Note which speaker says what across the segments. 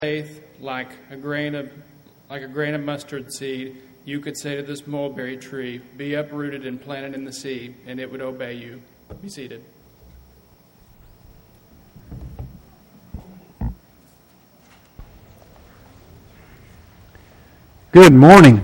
Speaker 1: faith like a grain of mustard seed, you could say to this mulberry tree, be uprooted and planted in the sea, and it would obey you. Be seated.
Speaker 2: Good morning.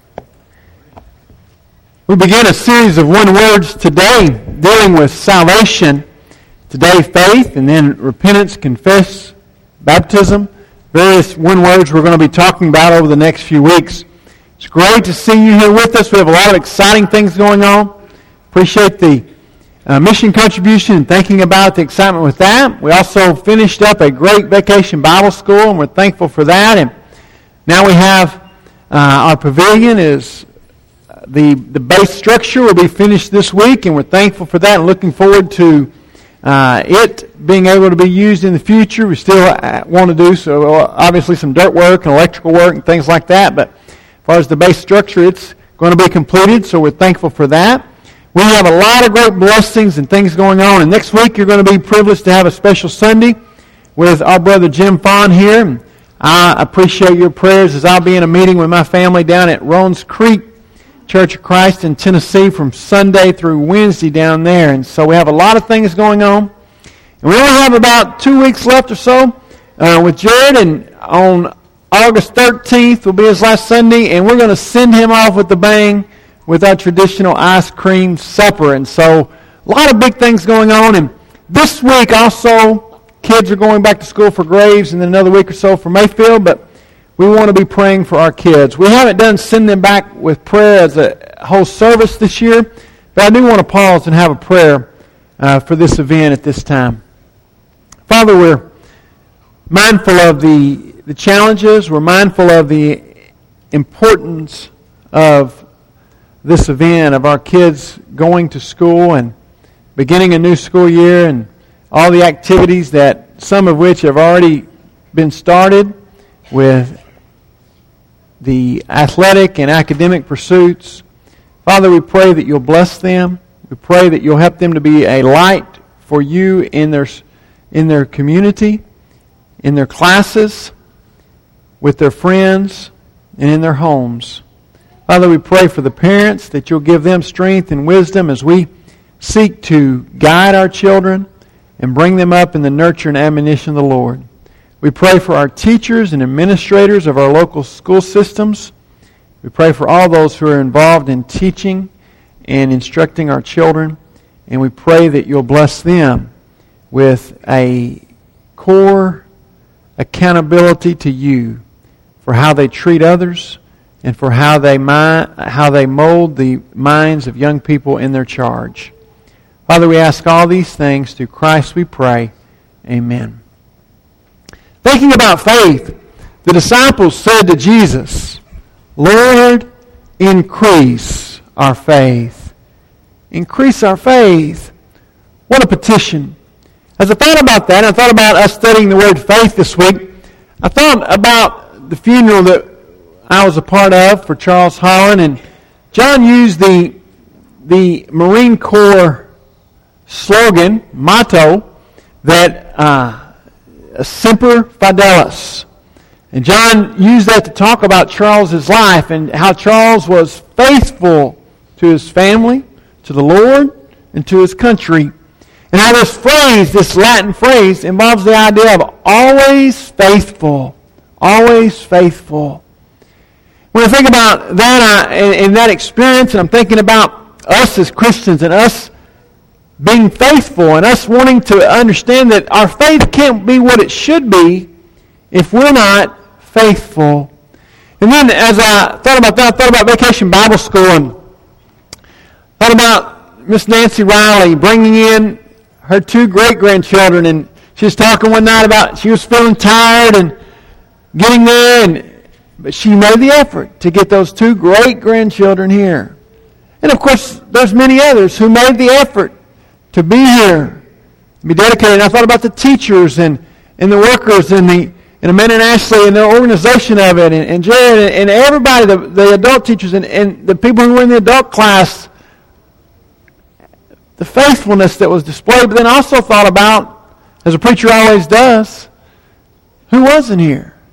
Speaker 2: We begin a series of one words today dealing with salvation. Today, faith, and then repentance, confess, baptism. Various one words we're going to be talking about over the next few weeks. It's great to see you here with us. We have a lot of exciting things going on. Appreciate the mission contribution and thinking about the excitement with that. We also finished up a great vacation Bible school, and we're thankful for that. And now we have our pavilion is the base structure will be finished this week, and we're thankful for that and looking forward to it being able to be used in the future. We still want to do so, obviously some dirt work and electrical work and things like that, but as far as the base structure, it's going to be completed, so we're thankful for that. We have a lot of great blessings and things going on, and next week you're going to be privileged to have a special Sunday with our brother Jim Fawn here. And I appreciate your prayers as I'll be in a meeting with my family down at Roans Creek Church of Christ in Tennessee from Sunday through Wednesday down there. And so we have a lot of things going on. And we only have about 2 weeks left or so with Jared. And on August 13th will be his last Sunday. And we're going to send him off with a bang with our traditional ice cream supper. And so a lot of big things going on. And this week also, kids are going back to school for Graves and then another week or so for Mayfield. But we want to be praying for our kids. We haven't done send them back with prayer as a whole service this year, but I do want to pause and have a prayer for this event at this time. Father, we're mindful of the challenges. We're mindful of the importance of this event, of our kids going to school and beginning a new school year and all the activities that some of which have already been started with the athletic and academic pursuits. Father, we pray that you'll bless them. We pray that you'll help them to be a light for you in their community, in their classes, with their friends, and in their homes. Father, we pray for the parents that you'll give them strength and wisdom as we seek to guide our children and bring them up in the nurture and admonition of the Lord. We pray for our teachers and administrators of our local school systems. We pray for all those who are involved in teaching and instructing our children. And we pray that you'll bless them with a core accountability to you for how they treat others and for how they mold the minds of young people in their charge. Father, we ask all these things through Christ we pray. Amen. Thinking about faith, the disciples said to Jesus, Lord, increase our faith. Increase our faith. What a petition. As I thought about that, and I thought about us studying the word faith this week, I thought about the funeral that I was a part of for Charles Holland, and John used the Marine Corps slogan, motto, that Semper Fidelis. And John used that to talk about Charles's life and how Charles was faithful to his family, to the Lord, and to his country. And how this phrase, this Latin phrase, involves the idea of always faithful. Always faithful. When I think about that and that experience, and I'm thinking about us as Christians and us being faithful and us wanting to understand that our faith can't be what it should be if we're not faithful. And then as I thought about that, I thought about Vacation Bible School and thought about Miss Nancy Riley bringing in her 2 great-grandchildren, and she was talking one night about she was feeling tired and getting there, but she made the effort to get those 2 great-grandchildren here. And of course, there's many others who made the effort to be here, be dedicated. And I thought about the teachers and the workers and Amanda and Ashley and their organization of it, and Jared and everybody, the adult teachers and the people who were in the adult class, the faithfulness that was displayed. But then I also thought about, as a preacher always does, who wasn't here?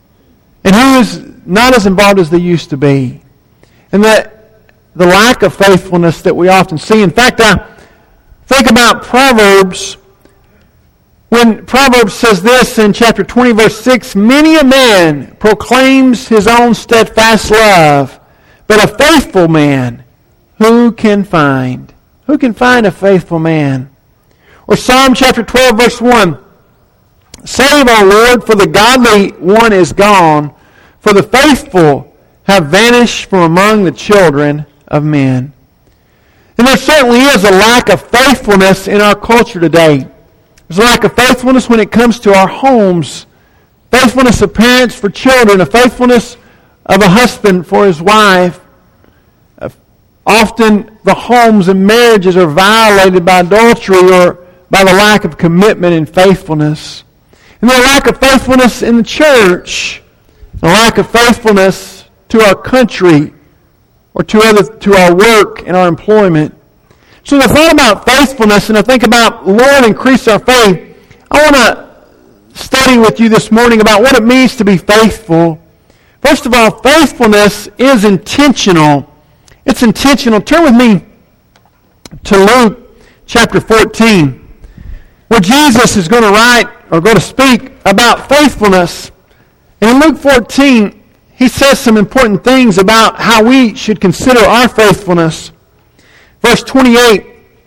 Speaker 2: and who is not as involved as they used to be. And that the lack of faithfulness that we often see. In fact, I think about Proverbs. When Proverbs says this in chapter 20, verse 6, many a man proclaims his own steadfast love, but a faithful man who can find? Who can find a faithful man? Or Psalm chapter 12, verse 1, save, O Lord, for the godly one is gone, for the faithful have vanished from among the children of men. And there certainly is a lack of faithfulness in our culture today. There's a lack of faithfulness when it comes to our homes. Faithfulness of parents for children. A faithfulness of a husband for his wife. Often the homes and marriages are violated by adultery or by the lack of commitment and faithfulness. And there's a lack of faithfulness in the church. A lack of faithfulness to our country or to our work and our employment. So as I thought about faithfulness and I think about, Lord, increase our faith, I want to study with you this morning about what it means to be faithful. First of all, faithfulness is intentional. It's intentional. Turn with me to Luke chapter 14, where Jesus is going to write or going to speak about faithfulness. And in Luke 14, he says some important things about how we should consider our faithfulness. Verse 28,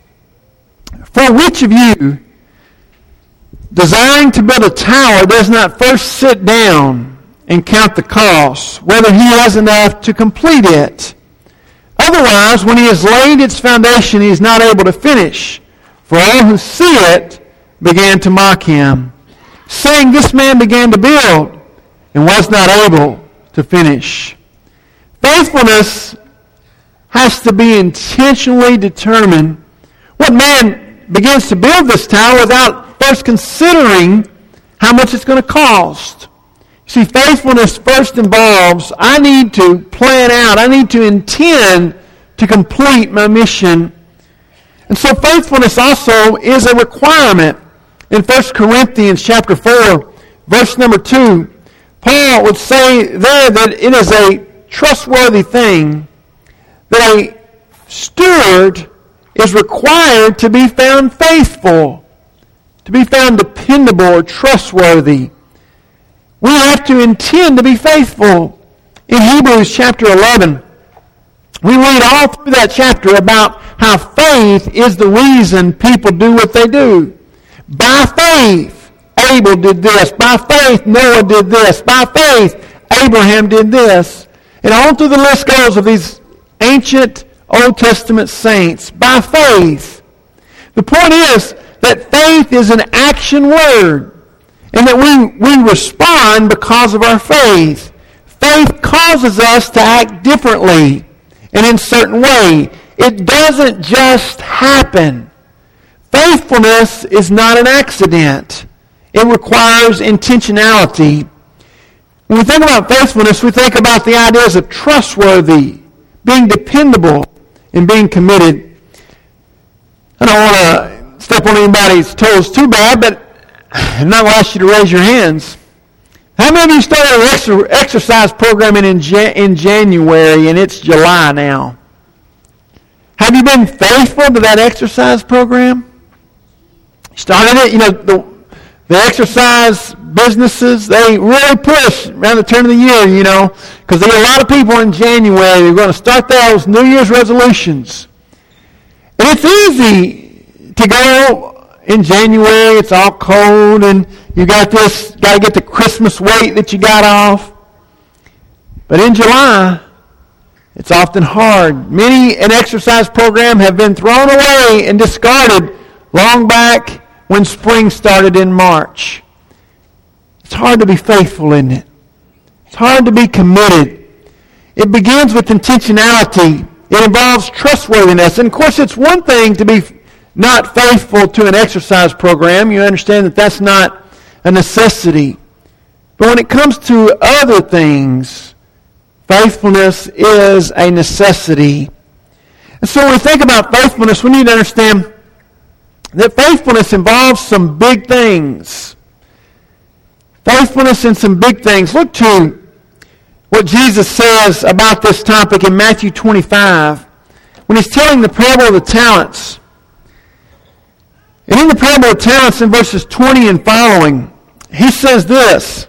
Speaker 2: for which of you, desiring to build a tower, does not first sit down and count the cost, whether he has enough to complete it? Otherwise, when he has laid its foundation, he is not able to finish. For all who see it began to mock him, saying, this man began to build and was not able to finish. Faithfulness has to be intentionally determined. What man begins to build this tower without first considering how much it's going to cost? See, faithfulness first involves, I need to plan out, I need to intend to complete my mission. And so faithfulness also is a requirement. In 1 Corinthians chapter 4, verse number 2, Paul would say there that it is a trustworthy thing that a steward is required to be found faithful, to be found dependable or trustworthy. We have to intend to be faithful. In Hebrews chapter 11, we read all through that chapter about how faith is the reason people do what they do. By faith, Abel did this. By faith, Noah did this. By faith, Abraham did this. And on through the list goes of these ancient Old Testament saints. By faith. The point is that faith is an action word. And that we respond because of our faith. Faith causes us to act differently and in a certain way. It doesn't just happen. Faithfulness is not an accident. It requires intentionality. When we think about faithfulness, we think about the ideas of trustworthy, being dependable, and being committed. I don't want to step on anybody's toes too bad, but I'm not going to ask you to raise your hands. How many of you started an exercise program in January and it's July now? Have you been faithful to that exercise program? Started it, the exercise businesses, they really push around the turn of the year, because there are a lot of people in January who are going to start those New Year's resolutions. And it's easy to go in January, it's all cold, and you got to get the Christmas weight that you got off. But in July, it's often hard. Many an exercise program have been thrown away and discarded long back when spring started in March. It's hard to be faithful, isn't it? It's hard to be committed. It begins with intentionality. It involves trustworthiness. And of course, it's one thing to be not faithful to an exercise program. You understand that that's not a necessity. But when it comes to other things, faithfulness is a necessity. And so when we think about faithfulness, we need to understand that faithfulness involves some big things. Faithfulness in some big things. Look to what Jesus says about this topic in Matthew 25 when he's telling the parable of the talents. And in the parable of the talents in verses 20 and following, he says this: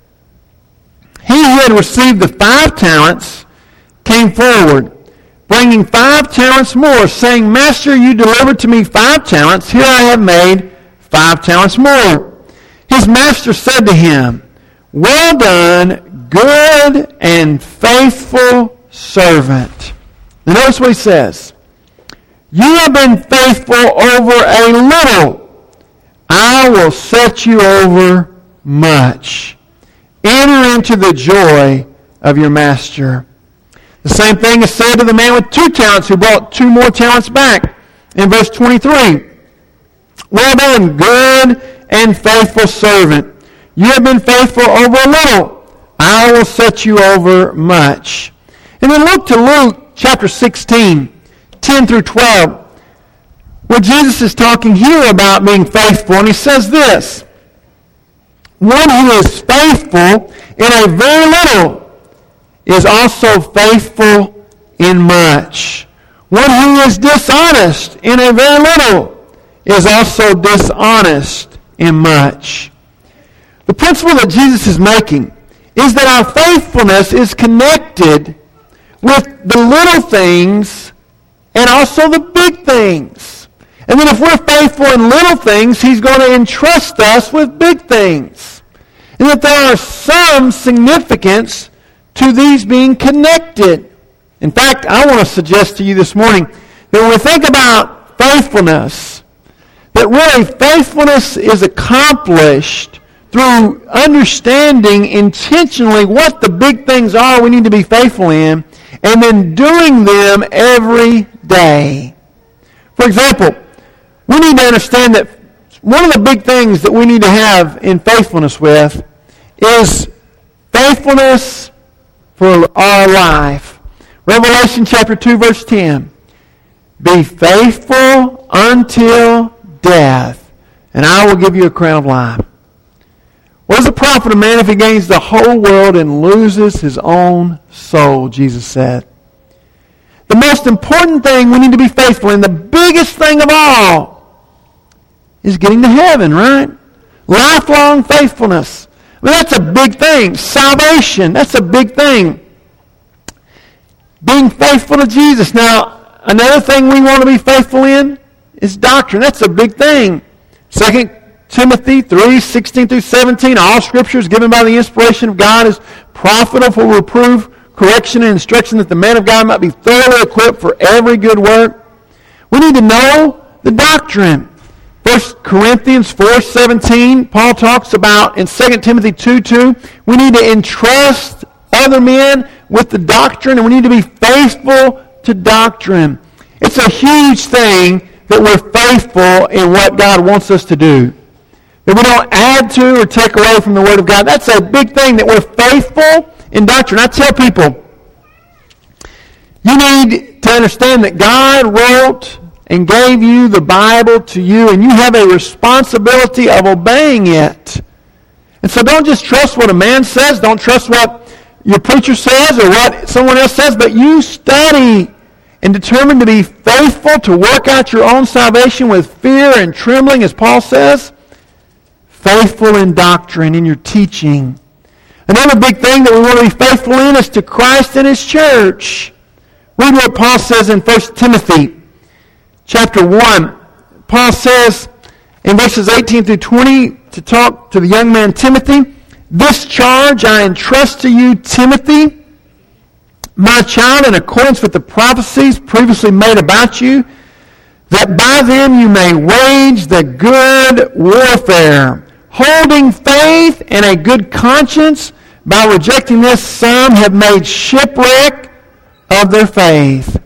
Speaker 2: He who had received the 5 talents came forward, bringing 5 talents more, saying, Master, you delivered to me 5 talents. Here I have made 5 talents more. His master said to him, Well done, good and faithful servant. Now notice what he says. You have been faithful over a little. I will set you over much. Enter into the joy of your master. The same thing is said to the man with 2 talents who brought 2 more talents back. In verse 23, Well done, good and faithful servant. You have been faithful over a little. I will set you over much. And then look to Luke chapter 16, 10 through 12, where Jesus is talking here about being faithful. And he says this: One who is faithful in a very little is also faithful in much. One who is dishonest in a very little is also dishonest in much. The principle that Jesus is making is that our faithfulness is connected with the little things and also the big things. And then if we're faithful in little things, he's going to entrust us with big things. And that there are some significance to these being connected. In fact, I want to suggest to you this morning that when we think about faithfulness, that really faithfulness is accomplished through understanding intentionally what the big things are we need to be faithful in, and then doing them every day. For example, we need to understand that one of the big things that we need to have in faithfulness with is faithfulness for our life. Revelation chapter 2, verse 10. Be faithful until death, and I will give you a crown of life. What does it profit a man if he gains the whole world and loses his own soul, Jesus said. The most important thing we need to be faithful in, the biggest thing of all, is getting to heaven, right? Lifelong faithfulness. I mean, that's a big thing. Salvation, that's a big thing. Being faithful to Jesus. Now, another thing we want to be faithful in is doctrine. That's a big thing. 2 Timothy 3, 16 through 17, all Scripture is given by the inspiration of God, is profitable for reproof, correction, and instruction, that the man of God might be thoroughly equipped for every good work. We need to know the doctrine. 1 Corinthians 4:17, Paul talks about in 2 Timothy 2:2, we need to entrust other men with the doctrine, and we need to be faithful to doctrine. It's a huge thing that we're faithful in what God wants us to do. That we don't add to or take away from the Word of God. That's a big thing, that we're faithful in doctrine. I tell people, you need to understand that God wrote and gave you the Bible to you, and you have a responsibility of obeying it. And so don't just trust what a man says. Don't trust what your preacher says or what someone else says, but you study and determine to be faithful, to work out your own salvation with fear and trembling, as Paul says. Faithful in doctrine, in your teaching. Another big thing that we want to be faithful in is to Christ and His church. Read what Paul says in 1 Timothy chapter 1. Paul says in verses 18 through 20 to talk to the young man Timothy, This charge I entrust to you, Timothy, my child, in accordance with the prophecies previously made about you, that by them you may wage the good warfare, holding faith and a good conscience. By rejecting this, some have made shipwreck of their faith.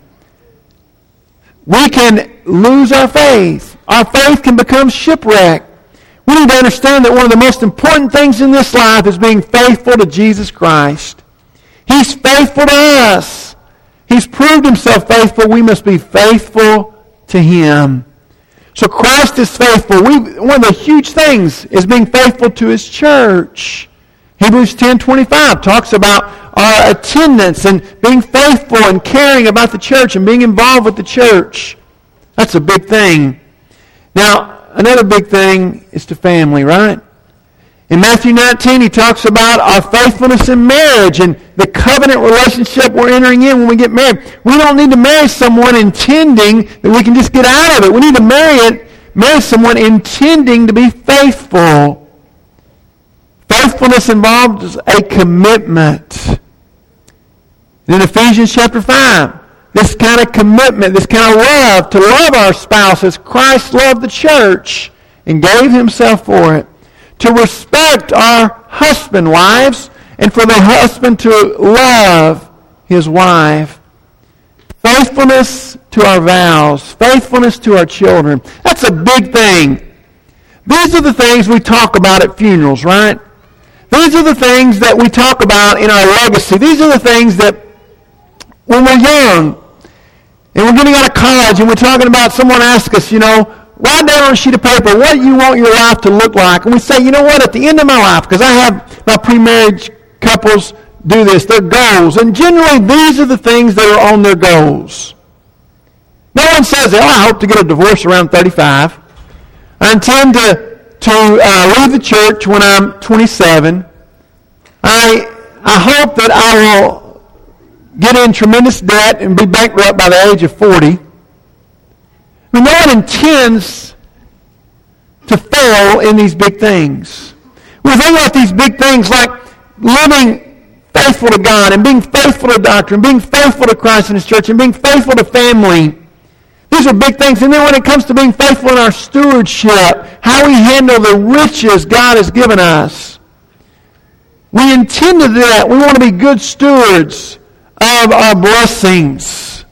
Speaker 2: We can lose our faith. Our faith can become shipwrecked. We need to understand that one of the most important things in this life is being faithful to Jesus Christ. He's faithful to us. He's proved Himself faithful. We must be faithful to Him. So Christ is faithful. One of the huge things is being faithful to His church. Hebrews 10:25 talks about our attendance and being faithful and caring about the church and being involved with the church. That's a big thing. Now, another big thing is to family, right? In Matthew 19, he talks about our faithfulness in marriage and the covenant relationship we're entering in when we get married. We don't need to marry someone intending that we can just get out of it. We need to marry someone intending to be faithful. Faithfulness involves a commitment. In Ephesians chapter 5, this kind of commitment, this kind of love, to love our spouse as Christ loved the church and gave himself for it. To respect our husband, wives, and for the husband to love his wife. Faithfulness to our vows. Faithfulness to our children. That's a big thing. These are the things we talk about at funerals, right? These are the things that we talk about in our legacy. These are the things that when we're young and we're getting out of college and we're talking about, someone asks us, write down on a sheet of paper what you want your life to look like. And we say, at the end of my life, because I have my pre-marriage couples do this, their goals. And generally, these are the things that are on their goals. No one says, I hope to get a divorce around 35. I intend to leave the church when I'm 27. I hope that I will get in tremendous debt and be bankrupt by the age of 40. No one intends to fail in these big things. We think about these big things like living faithful to God and being faithful to doctrine, being faithful to Christ and His church, and being faithful to family. These are big things. And then when it comes to being faithful in our stewardship, how we handle the riches God has given us, we intend to do that. We want to be good stewards of our blessings.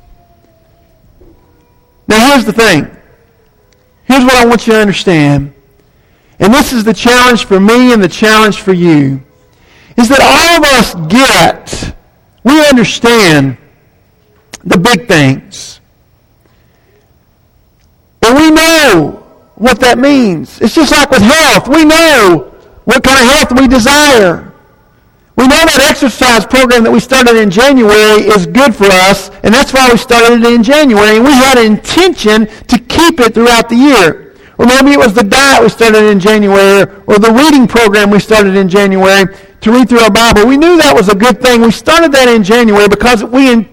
Speaker 2: Now here's the thing. Here's what I want you to understand. And this is the challenge for me and the challenge for you. Is that all of us we understand the big things. And we know what that means. It's just like with health. We know what kind of health we desire. We know that exercise program that we started in January is good for us, and that's why we started it in January. And we had an intention to keep it throughout the year. Or maybe it was the diet we started in January, or the reading program we started in January to read through our Bible. We knew that was a good thing. We started that in January because we knew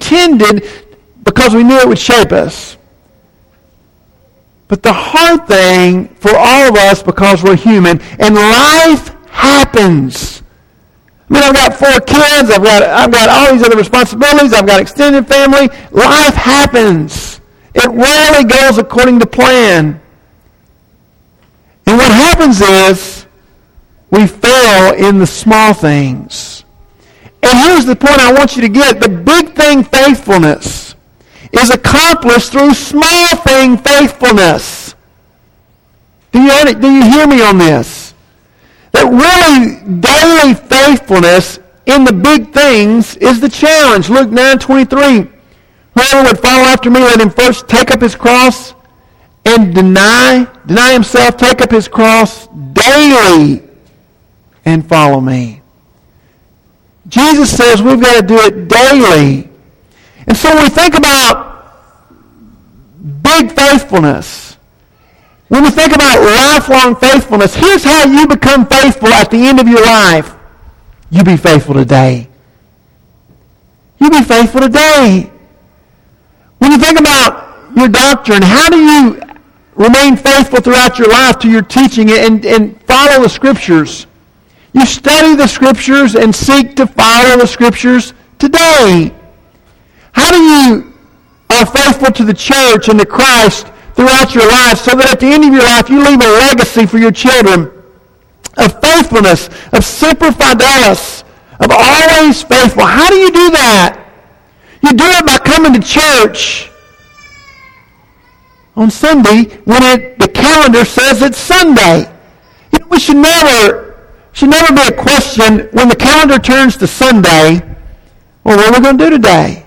Speaker 2: it would shape us. But the hard thing for all of us, because we're human, and life happens. I've got 4 kids. I've got all these other responsibilities. I've got extended family. Life happens. It rarely goes according to plan. And what happens is we fail in the small things. And here's the point I want you to get. The big thing, faithfulness, is accomplished through small thing faithfulness. Do you hear me on this? That really daily faithfulness in the big things is the challenge. Luke 9:23. Whoever would follow after me, let him first take up his cross and deny himself, take up his cross daily and follow me. Jesus says we've got to do it daily. And so when we think about big faithfulness, when we think about lifelong faithfulness, here's how you become faithful at the end of your life. You be faithful today. You be faithful today. When you think about your doctrine, how do you remain faithful throughout your life to your teaching and follow the Scriptures? You study the Scriptures and seek to follow the Scriptures today. How do you are faithful to the church and to Christ throughout your life, so that at the end of your life you leave a legacy for your children of faithfulness, of semper fidelis, of always faithful? How do you do that? You do it by coming to church on Sunday when the calendar says it's Sunday. We should never be a question when the calendar turns to Sunday, well, what are we going to do today?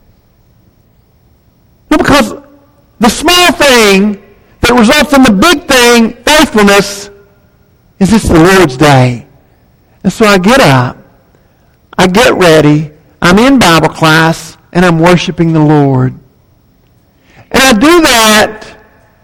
Speaker 2: No, because the small thing that results in the big thing, faithfulness, is it's the Lord's day. And so I get up, I get ready, I'm in Bible class, and I'm worshiping the Lord. And I do that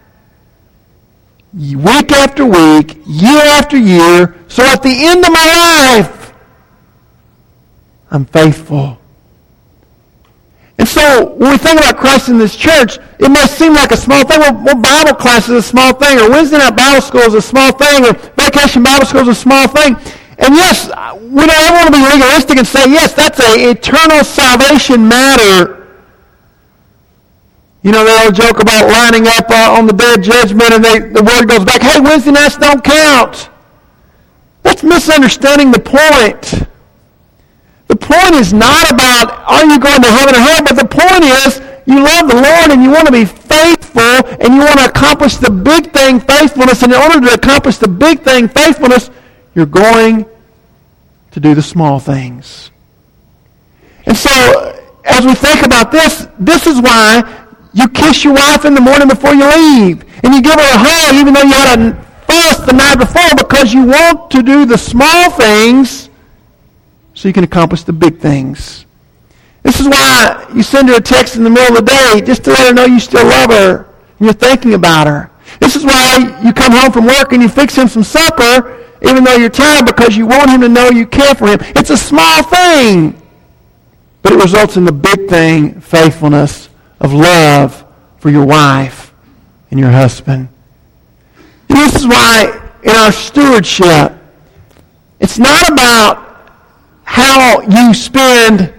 Speaker 2: week after week, year after year, so at the end of my life, I'm faithful. And so, when we think about Christ in this church, it may seem like a small thing. Well, Bible class is a small thing, or Wednesday night Bible school is a small thing, or vacation Bible school is a small thing. And yes, we don't ever want to be legalistic and say, yes, that's an eternal salvation matter. You know, they all joke about lining up on the day of judgment, and the word goes back, hey, Wednesday nights don't count. That's misunderstanding the point. The point is not about are you going to heaven or hell, but the point is you love the Lord and you want to be faithful and you want to accomplish the big thing, faithfulness. And in order to accomplish the big thing, faithfulness, you're going to do the small things. And so as we think about this, this is why you kiss your wife in the morning before you leave. And you give her a hug even though you had a fuss the night before, because you want to do the small things so you can accomplish the big things. This is why you send her a text in the middle of the day just to let her know you still love her and you're thinking about her. This is why you come home from work and you fix him some supper even though you're tired, because you want him to know you care for him. It's a small thing, but it results in the big thing, faithfulness of love for your wife and your husband. And this is why in our stewardship, it's not about how you spend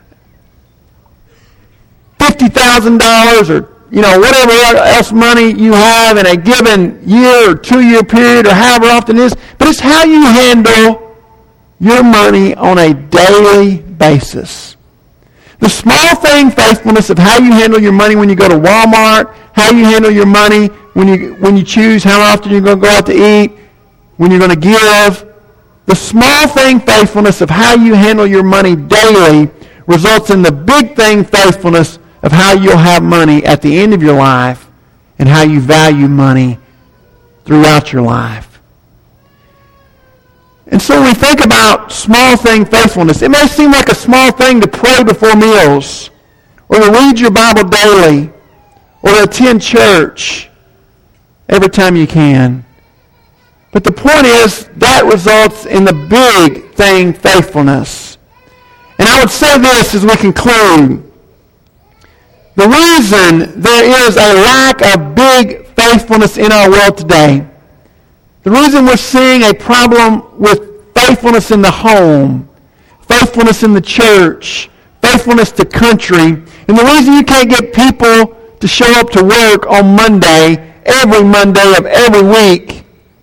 Speaker 2: $50,000 or whatever else money you have in a given year or 2-year period or however often it is, but it's how you handle your money on a daily basis. The small thing, faithfulness of how you handle your money when you go to Walmart, how you handle your money when you choose how often you're going to go out to eat, when you're going to give. The small thing, faithfulness of how you handle your money daily results in the big thing, faithfulness of how you'll have money at the end of your life and how you value money throughout your life. And so when we think about small thing, faithfulness, it may seem like a small thing to pray before meals or to read your Bible daily or to attend church every time you can. But the point is, that results in the big thing, faithfulness. And I would say this as we conclude. The reason there is a lack of big faithfulness in our world today, the reason we're seeing a problem with faithfulness in the home, faithfulness in the church, faithfulness to country, and the reason you can't get people to show up to work on Monday, every Monday of every week,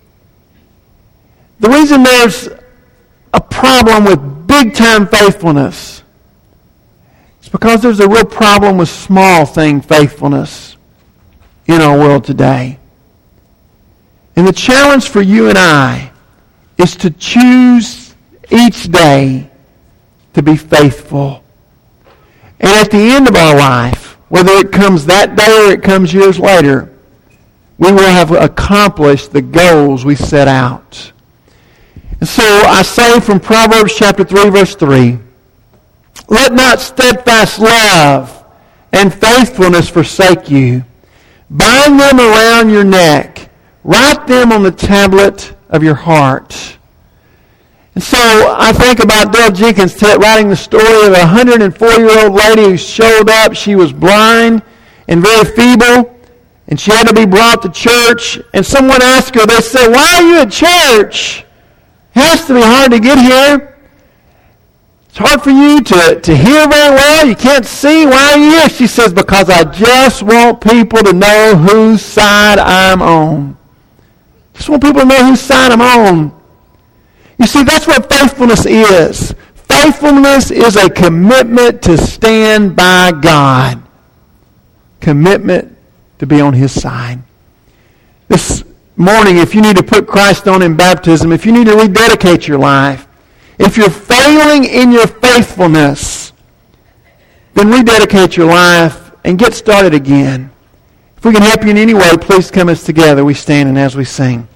Speaker 2: the reason there's a problem with big-time faithfulness is because there's a real problem with small thing faithfulness in our world today. And the challenge for you and I is to choose each day to be faithful. And at the end of our life, whether it comes that day or it comes years later, we will have accomplished the goals we set out. And so I say from Proverbs chapter 3, verse 3, let not steadfast love and faithfulness forsake you. Bind them around your neck. Write them on the tablet of your heart. And so I think about Dale Jenkins writing the story of a 104-year-old lady who showed up. She was blind and very feeble, and she had to be brought to church. And someone asked her, they said, why are you at church? It has to be hard to get here. It's hard for you to hear very well. You can't see. Why are you here? She says, because I just want people to know whose side I'm on. Just want people to know whose side I'm on. You see, that's what faithfulness is. Faithfulness is a commitment to stand by God. Commitment to be on His side. This morning, if you need to put Christ on in baptism, if you need to rededicate your life, if you're failing in your faithfulness, then rededicate your life and get started again. If we can help you in any way, please come as together we stand and as we sing.